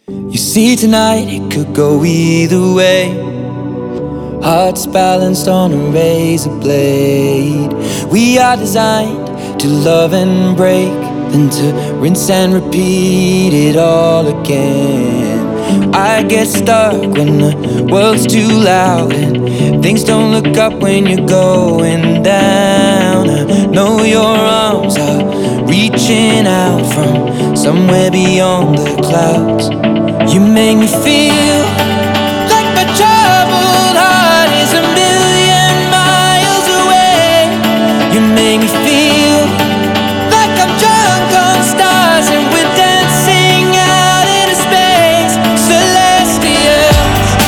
You see, tonight it could go either way. Hearts balanced on a razor blade. We are designed to love and break, then to rinse and repeat it all again. I get stuck when the world's too loud and things don't look up when you're going down. I know your arms are reaching out from somewhere beyond the clouds. You make me feel like my troubled heart is a million miles away. You make me feel like I'm drunk on stars and we're dancing out into space. Celestial,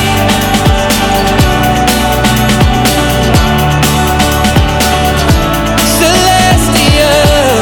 celestial.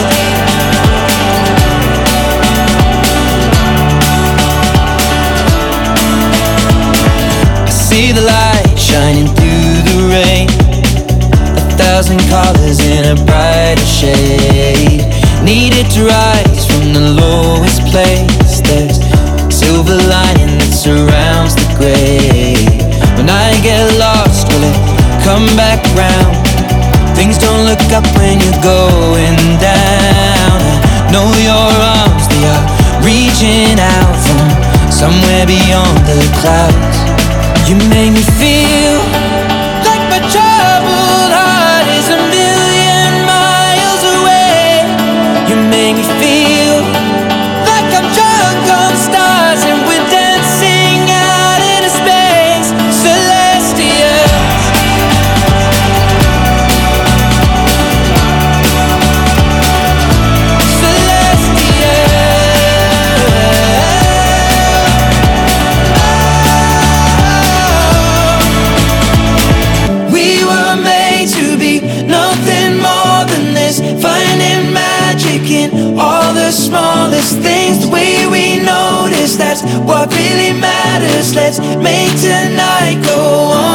I see the light shining through the rain, 1,000 colors in a brighter shade. Needed to rise from the lowest place. There's silver lining that surrounds the gray. When I get lost, will it come back round? Things don't look up when you're going down. I know your arms, they are reaching out from somewhere beyond the clouds. You make me feel like my troubled heart is a million miles away. You make me feel like I'm drunk on stars and we're dancing out into space. Celestial, we were made to be nothing more than this, finding magic in all the smallest things. The way we notice, that's what really matters. Let's make tonight go on.